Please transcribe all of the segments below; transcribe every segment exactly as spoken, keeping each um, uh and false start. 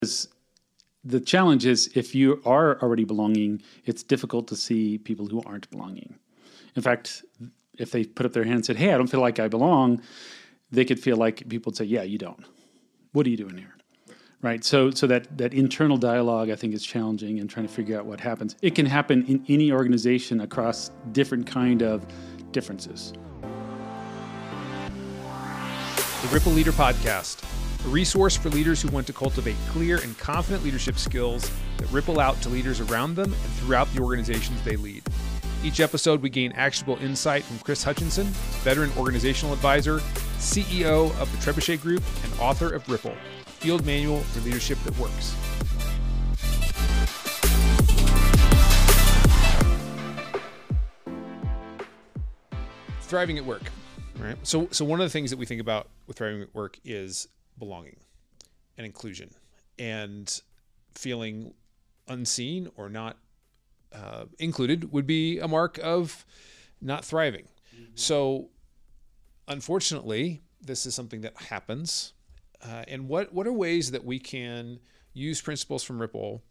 Because the challenge is if you are already belonging, it's difficult to see people who aren't belonging. In fact, if they put up their hand and said, hey, I don't feel like I belong, they could feel like people would say, yeah, you don't. What are you doing here? Right. So so that, that internal dialogue, I think, is challenging and trying to figure out what happens. It can happen in any organization across different kind of differences. The Ripple Leader Podcast, a resource for leaders who want to cultivate clear and confident leadership skills that ripple out to leaders around them and throughout the organizations they lead. Each episode, we gain actionable insight from Chris Hutchinson, veteran organizational advisor, C E O of the Trebuchet Group, and author of Ripple, a field manual for leadership that works. Thriving at work, right? So, so one of the things that we think about with thriving at work is belonging and inclusion and feeling unseen or not uh, included would be a mark of not thriving. Mm-hmm. So unfortunately, this is something that happens. Uh, and what, what are ways that we can use principles from Ripple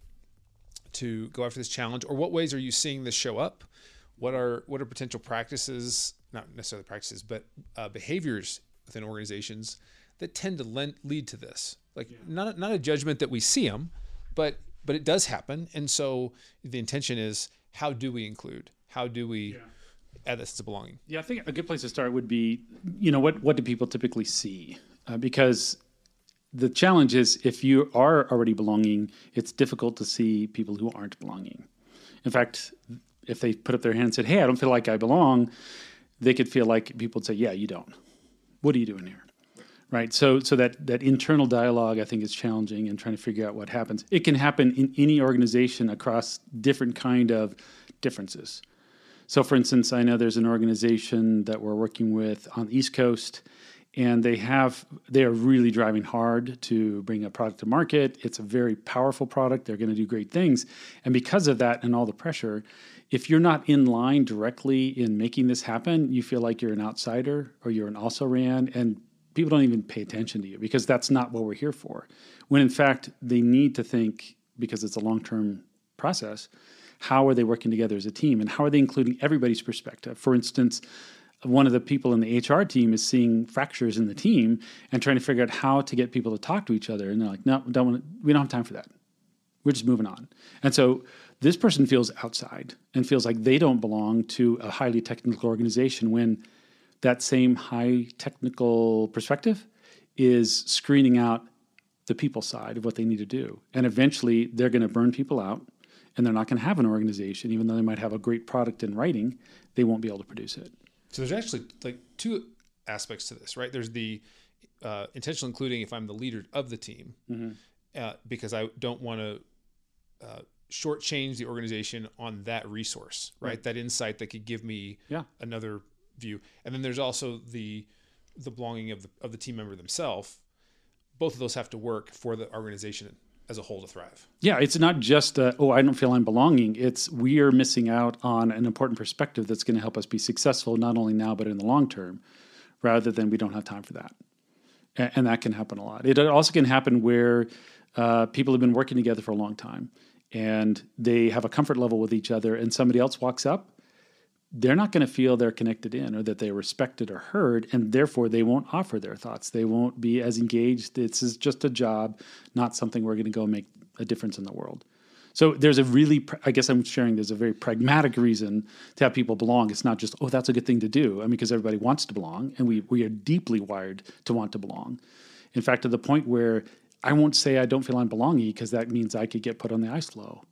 to go after this challenge? Or what ways are you seeing this show up? What are, what are potential practices, not necessarily practices, but uh, behaviors within organizations that tend to lend, lead to this? Like yeah. not, not a judgment that we see them, but, but it does happen. And so the intention is, how do we include? How do we yeah. add this to belonging? Yeah, I think a good place to start would be, you know, what, what do people typically see? Uh, because the challenge is if you are already belonging, it's difficult to see people who aren't belonging. In fact, if they put up their hand and said, hey, I don't feel like I belong, they could feel like people would say, yeah, you don't. What are you doing here? Right. So so that, that internal dialogue, I think, is challenging and trying to figure out what happens. It can happen in any organization across different kind of differences. So, for instance, I know there's an organization that we're working with on the East Coast, and they have they are really driving hard to bring a product to market. It's a very powerful product. They're going to do great things. And because of that and all the pressure, if you're not in line directly in making this happen, you feel like you're an outsider or you're an also-ran, and people don't even pay attention to you because that's not what we're here for. When in fact, they need to think, because it's a long-term process, how are they working together as a team and how are they including everybody's perspective? For instance, one of the people in the H R team is seeing fractures in the team and trying to figure out how to get people to talk to each other. And they're like, no, don't want to, we don't have time for that. We're just moving on. And so this person feels outside and feels like they don't belong to a highly technical organization when that same high technical perspective is screening out the people side of what they need to do. And eventually they're going to burn people out and they're not going to have an organization. Even though they might have a great product in writing, they won't be able to produce it. So there's actually like two aspects to this, right? There's the uh, intentional including if I'm the leader of the team, mm-hmm. uh, because I don't want to uh, shortchange the organization on that resource, right? right? That insight that could give me yeah. another view. And then there's also the the belonging of the of the team member themselves. Both of those have to work for the organization as a whole to thrive. Yeah, it's not just, uh, oh, I don't feel I'm belonging. It's we are missing out on an important perspective that's going to help us be successful, not only now, but in the long term, rather than we don't have time for that. And, and that can happen a lot. It also can happen where uh, people have been working together for a long time and they have a comfort level with each other and somebody else walks up, they're not going to feel they're connected in or that they're respected or heard, and therefore they won't offer their thoughts. They won't be as engaged. This is just a job, not something we're going to go make a difference in the world. So there's a really, I guess I'm sharing, there's a very pragmatic reason to have people belong. It's not just, oh, that's a good thing to do. I mean, because everybody wants to belong, and we we are deeply wired to want to belong. In fact, to the point where I won't say I don't feel I'm belonging because that means I could get put on the ice floe.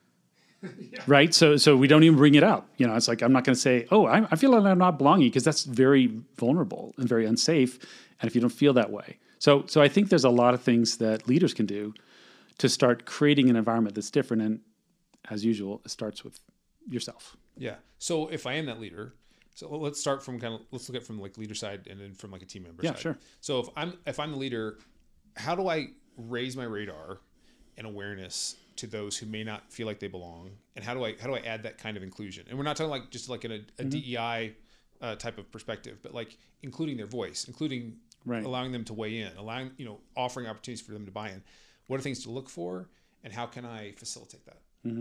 Yeah. Right. So, so we don't even bring it up. You know, it's like, I'm not going to say, oh, I, I feel like I'm not belonging because that's very vulnerable and very unsafe. And if you don't feel that way. So, so I think there's a lot of things that leaders can do to start creating an environment that's different. And as usual, it starts with yourself. Yeah. So if I am that leader, so let's start from kind of, let's look at from like leader side and then from like a team member yeah, side. Sure. So if I'm, if I'm the leader, how do I raise my radar and awareness to those who may not feel like they belong, and how do I how do I add that kind of inclusion? And we're not talking like just like in a, a mm-hmm. D E I uh, type of perspective, but like including their voice, including right. allowing them to weigh in, allowing you know offering opportunities for them to buy in. What are things to look for, and how can I facilitate that? Mm-hmm.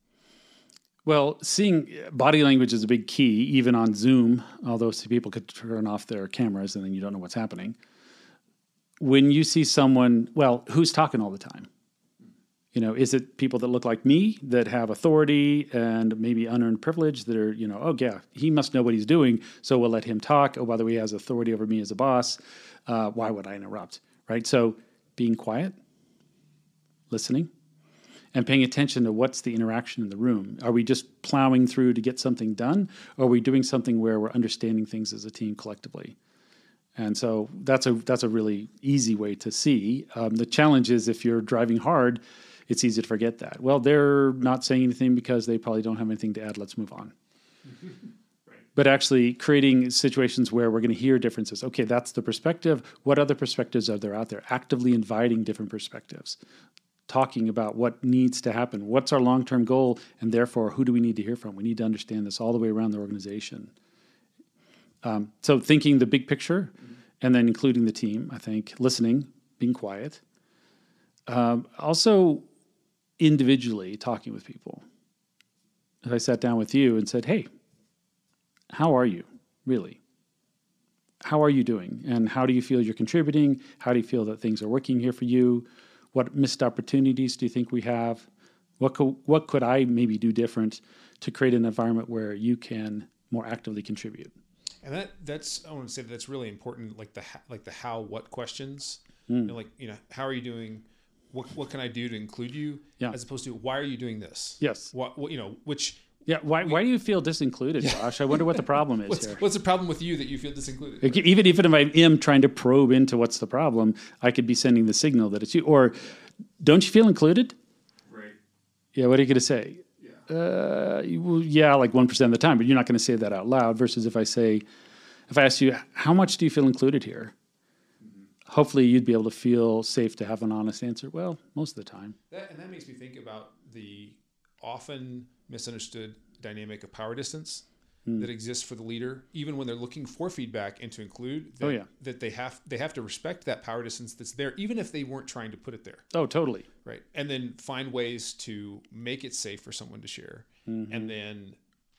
Well, seeing body language is a big key, even on Zoom, although some people could turn off their cameras and then you don't know what's happening. When you see someone, well, who's talking all the time? You know, is it people that look like me that have authority and maybe unearned privilege that are, you know, oh, yeah, he must know what he's doing, so we'll let him talk. Oh, by the way, he has authority over me as a boss. Uh, why would I interrupt, right? So being quiet, listening, and paying attention to what's the interaction in the room. Are we just plowing through to get something done? Or are we doing something where we're understanding things as a team collectively? And so that's a that's a really easy way to see. Um, the challenge is if you're driving hard, it's easy to forget that. Well, they're not saying anything because they probably don't have anything to add. Let's move on. Right. But actually creating situations where we're going to hear differences. Okay, that's the perspective. What other perspectives are there out there? Actively inviting different perspectives. Talking about what needs to happen. What's our long-term goal? And therefore, who do we need to hear from? We need to understand this all the way around the organization. Um, so thinking the big picture mm-hmm. and then including the team, I think, listening, being quiet. Um, also, individually talking with people. If I sat down with you and said, hey, how are you, really? How are you doing? And how do you feel you're contributing? How do you feel that things are working here for you? What missed opportunities do you think we have? What co- what could I maybe do different to create an environment where you can more actively contribute? And that that's I want to say that that's really important. Like the like the how what questions. Mm. You know, like you know, how are you doing? What what can I do to include you? Yeah. As opposed to why are you doing this? Yes. What, what you know which. Yeah. Why we, why do you feel disincluded, yeah. Josh? I wonder what the problem is what's, here. What's the problem with you that you feel disincluded? Like, even if I am trying to probe into what's the problem, I could be sending the signal that it's you. Or don't you feel included? Right. Yeah. What are you going to say? Yeah. Uh, well, yeah, like one percent of the time, but you're not going to say that out loud. Versus if I say, if I ask you, how much do you feel included here? Mm-hmm. Hopefully, you'd be able to feel safe to have an honest answer. Well, most of the time. That, and that makes me think about the often misunderstood dynamic of power distance mm. that exists for the leader, even when they're looking for feedback and to include that, oh, yeah. that they have they have to respect that power distance that's there, even if they weren't trying to put it there. Oh, totally. Right. And then find ways to make it safe for someone to share mm-hmm. and then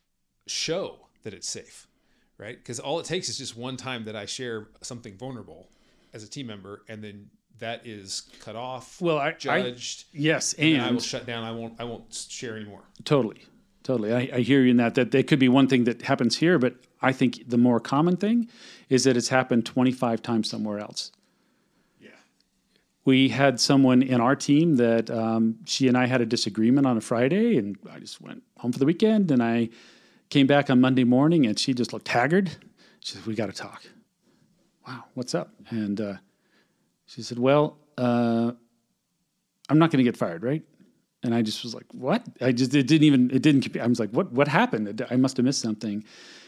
show that it's safe, right? Because all it takes is just one time that I share something vulnerable as a team member, and then that is cut off, well, I, judged. I, yes, and, and I will shut down. I won't. I won't share anymore. Totally, totally. I, I hear you in that. That there could be one thing that happens here, but I think the more common thing is that it's happened twenty-five times somewhere else. Yeah. We had someone in our team that um, she and I had a disagreement on a Friday, and I just went home for the weekend, and I came back on Monday morning, and she just looked haggard. She said, "We got to talk." Wow, what's up? And uh, she said, well, uh, I'm not going to get fired, right? And I just was like, what? I just, it didn't even, it didn't, I was like, what, what happened? I must have missed something.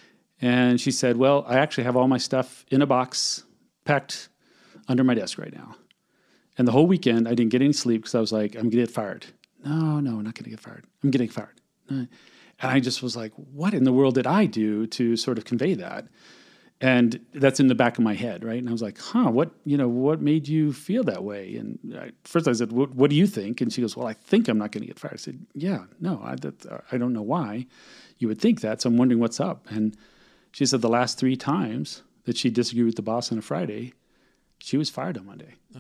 And she said, well, I actually have all my stuff in a box packed under my desk right now. And the whole weekend I didn't get any sleep because I was like, I'm going to get fired. No, no, I'm not going to get fired. I'm getting fired. And I just was like, what in the world did I do to sort of convey that? And that's in the back of my head, right? And I was like, huh, what, you know, what made you feel that way? And I, first I said, what, what do you think? And she goes, well, I think I'm not going to get fired. I said, yeah, no, I, that, I don't know why you would think that. So I'm wondering what's up. And she said the last three times that she disagreed with the boss on a Friday, she was fired on Monday. Oh, wow.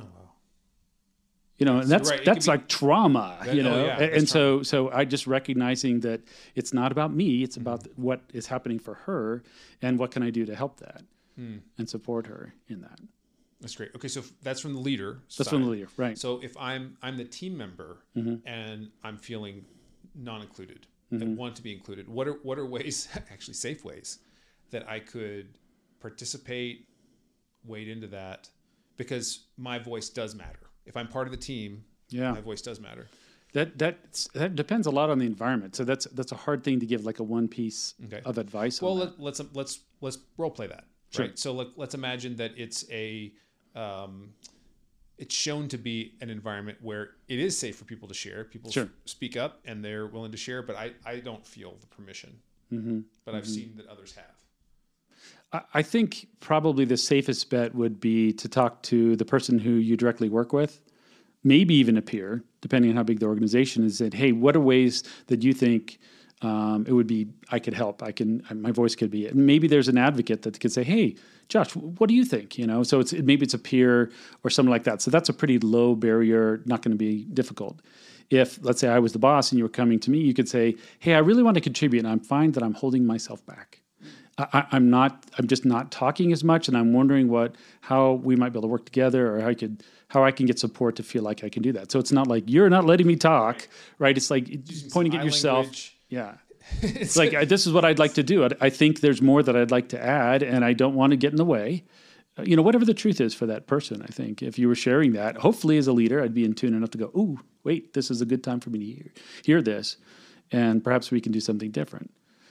You know, and that's, right. that's be, like trauma, that, you know? Oh, yeah, and and so, so I just recognizing that it's not about me, it's about mm-hmm. what is happening for her and what can I do to help that mm. and support her in that. That's great. Okay. So that's from the leader. That's side. from the leader. Right. So if I'm, I'm the team member mm-hmm. and I'm feeling non-included mm-hmm. and want to be included, what are, what are ways, actually safe ways that I could participate, wade into that, because my voice does matter. If I'm part of the team, yeah. my voice does matter. That that that depends a lot on the environment. So that's that's a hard thing to give like a one piece okay. of advice. Well, on let, let's let's let's role play that. Sure. Right. So let, let's imagine that it's a um, it's shown to be an environment where it is safe for people to share. People sure. s- speak up and they're willing to share, but I, I don't feel the permission. Mm-hmm. But mm-hmm. I've seen that others have. I think probably the safest bet would be to talk to the person who you directly work with, maybe even a peer, depending on how big the organization is, said, hey, what are ways that you think um, it would be, I could help, I can, my voice could be it. And maybe there's an advocate that could say, hey, Josh, what do you think? You know, so it's maybe it's a peer or something like that. So that's a pretty low barrier, not going to be difficult. If, let's say I was the boss and you were coming to me, you could say, hey, I really want to contribute, and I'm fine that I'm holding myself back. I, I'm not, I'm just not talking as much, and I'm wondering what, how we might be able to work together, or how I could, how I can get support to feel like I can do that. So it's not like you're not letting me talk, right? right? It's like Using pointing at yourself. Language. Yeah. It's like, I, this is what I'd like to do. I, I think there's more that I'd like to add, and I don't want to get in the way. Uh, you know, whatever the truth is for that person, I think if you were sharing that, hopefully as a leader, I'd be in tune enough to go, ooh, wait, this is a good time for me to hear, hear this, and perhaps we can do something different.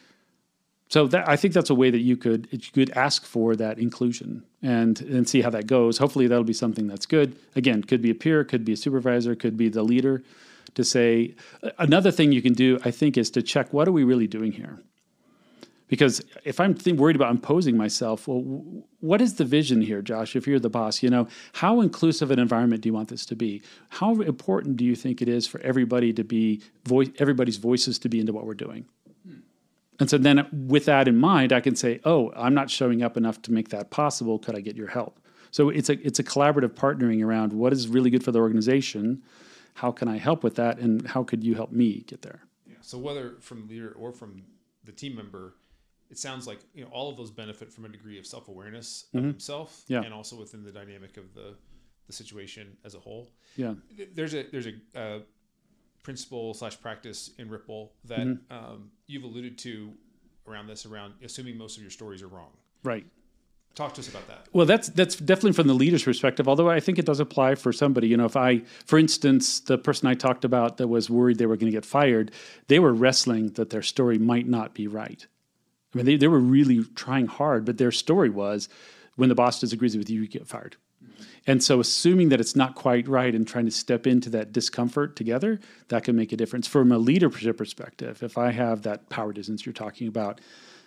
So that, I think that's a way that you could you could ask for that inclusion and and see how that goes. Hopefully that'll be something that's good. Again, could be a peer, could be a supervisor, could be the leader, to say. Another thing you can do, I think, is to check, what are we really doing here? Because if I'm th- worried about imposing myself, well, w- what is the vision here, Josh? If you're the boss, you know, how inclusive an environment do you want this to be? How important do you think it is for everybody to be voice, everybody's voices to be into what we're doing? And so then with that in mind, I can say, oh, I'm not showing up enough to make that possible. Could I get your help? So it's a it's a collaborative partnering around what is really good for the organization. How can I help with that? And how could you help me get there? Yeah. So whether from the leader or from the team member, it sounds like, you know, all of those benefit from a degree of self-awareness of mm-hmm. himself, yeah. and also within the dynamic of the, the situation as a whole. Yeah. There's a there's a uh, principle slash practice in Ripple that mm-hmm. um, you've alluded to around this, around assuming most of your stories are wrong. Right. Talk to us about that. Well, that's that's definitely from the leader's perspective, although I think it does apply for somebody. You know, if I, for instance, the person I talked about that was worried they were going to get fired, they were wrestling that their story might not be right. I mean, they, they were really trying hard, but their story was, when the boss disagrees with you, you get fired. Mm-hmm. And so assuming that it's not quite right and trying to step into that discomfort together, that can make a difference. From a leadership perspective, if I have that power distance you're talking about,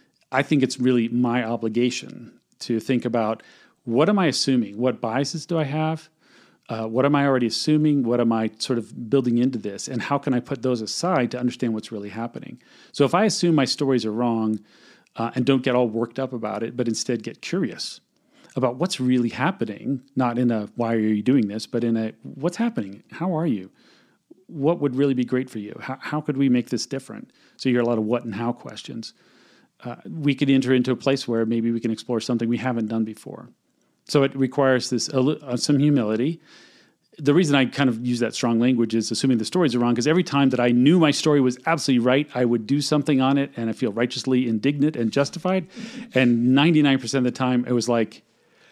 I think it's really my obligation to think about, what am I assuming? What biases do I have? Uh, what am I already assuming? What am I sort of building into this? And how can I put those aside to understand what's really happening? So if I assume my stories are wrong uh, and don't get all worked up about it, but instead get curious about what's really happening, not in a, why are you doing this, but in a, what's happening? How are you? What would really be great for you? How, how could we make this different? So you hear a lot of what and how questions. Uh, we could enter into a place where maybe we can explore something we haven't done before. So it requires this uh, some humility. The reason I kind of use that strong language is assuming the stories are wrong, because every time that I knew my story was absolutely right, I would do something on it and I feel righteously indignant and justified. And ninety-nine percent of the time, it was like,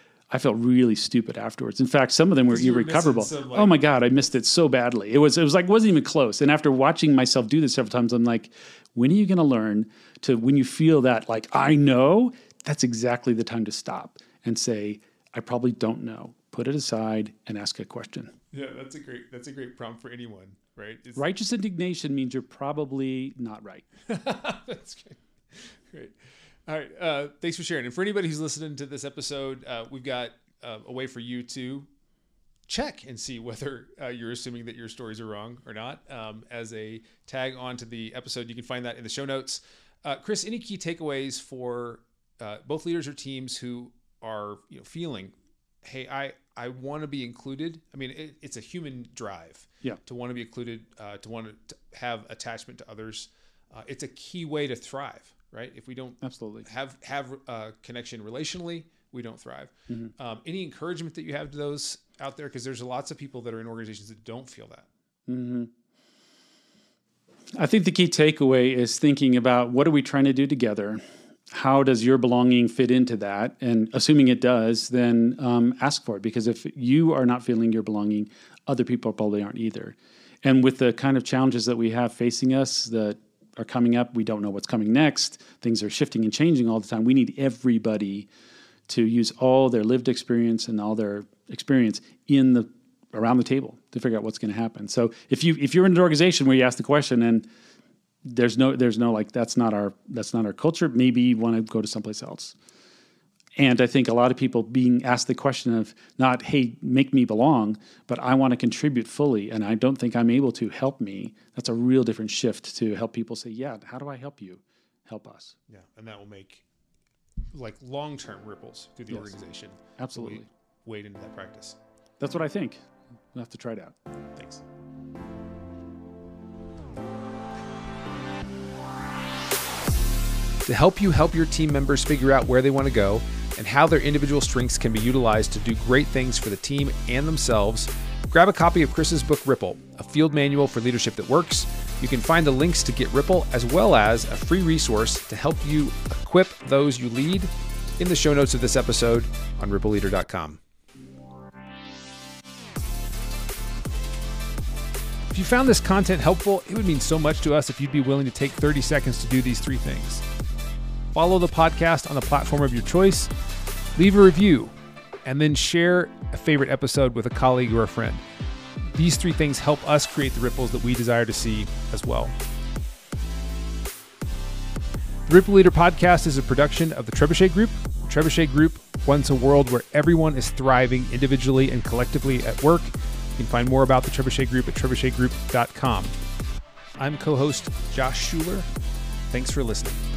I felt really stupid afterwards. In fact, some of them were irrecoverable. Some, like, oh my God, I missed it so badly. It was it was like, it wasn't even close. And after watching myself do this several times, I'm like, when are you going to learn to, when you feel that, like, I know, that's exactly the time to stop and say, I probably don't know. Put it aside and ask a question. Yeah, that's a great that's a great prompt for anyone, right? It's, Righteous indignation means you're probably not right. That's great. Great. All right. Uh, thanks for sharing. And for anybody who's listening to this episode, uh, we've got uh, a way for you to check and see whether uh, you're assuming that your stories are wrong or not. Um, as a tag onto the episode, you can find that in the show notes. Uh, Chris, any key takeaways for uh, both leaders or teams who are, you know, feeling, hey, I, I want to be included. I mean, it, it's a human drive yeah. to want to be included, uh, to want to have attachment to others. Uh, it's a key way to thrive, right? If we don't absolutely have have uh, connection relationally, we don't thrive. Mm-hmm. Um, any encouragement that you have to those out there? Because there's lots of people that are in organizations that don't feel that. Mm-hmm. I think the key takeaway is thinking about, what are we trying to do together? How does your belonging fit into that? And assuming it does, then um, ask for it. Because if you are not feeling your belonging, other people probably aren't either. And with the kind of challenges that we have facing us that are coming up, we don't know what's coming next. Things are shifting and changing all the time. We need everybody to use all their lived experience and all their experience in the around the table to figure out what's going to happen. So if you if you're in an organization where you ask the question and there's no there's no like that's not our that's not our culture, maybe you want to go to someplace else. And I think a lot of people being asked the question of not, hey, make me belong, but I want to contribute fully, and I don't think I'm able to, help me. That's a real different shift to help people say, yeah, how do I help you? Help us. Yeah, and that will make like long-term ripples through the yes. organization. Absolutely. Wade into that practice. That's what I think. We'll have to try it out. Thanks. To help you help your team members figure out where they want to go and how their individual strengths can be utilized to do great things for the team and themselves, grab a copy of Chris's book, Ripple, a field manual for leadership that works. You can find the links to get Ripple as well as a free resource to help you equip those you lead in the show notes of this episode on ripple leader dot com. If you found this content helpful, it would mean so much to us if you'd be willing to take thirty seconds to do these three things. Follow the podcast on the platform of your choice, leave a review, and then share a favorite episode with a colleague or a friend. These three things help us create the ripples that we desire to see as well. The Ripple Leader podcast is a production of the Trebuchet Group. The Trebuchet Group wants a world where everyone is thriving individually and collectively at work. You can find more about the Trebuchet Group at trebuchet group dot com. I'm co-host Josh Schuler. Thanks for listening.